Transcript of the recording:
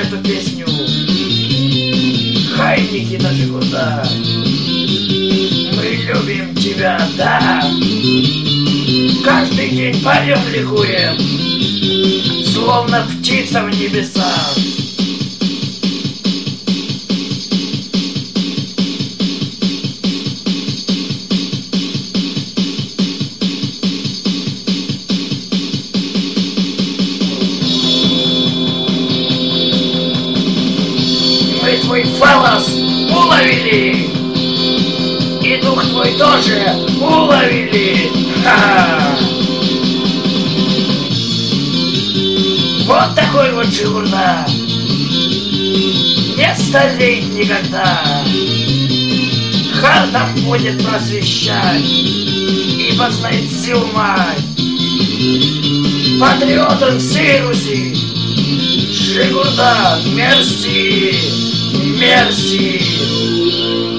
эту песню. Хай, Никита Жигурда, мы любим тебя, да. Каждый день поем, ликуем, словно птица в небесах. Мы твой фалос уловили, и дух твой тоже уловили. Ха-ха. Вот такой вот Жигурда, не стареет никогда. Хартом будет просвещать, ибо знает силу мать. Патриот он всей Руси, Жигурда, мерси, мерси.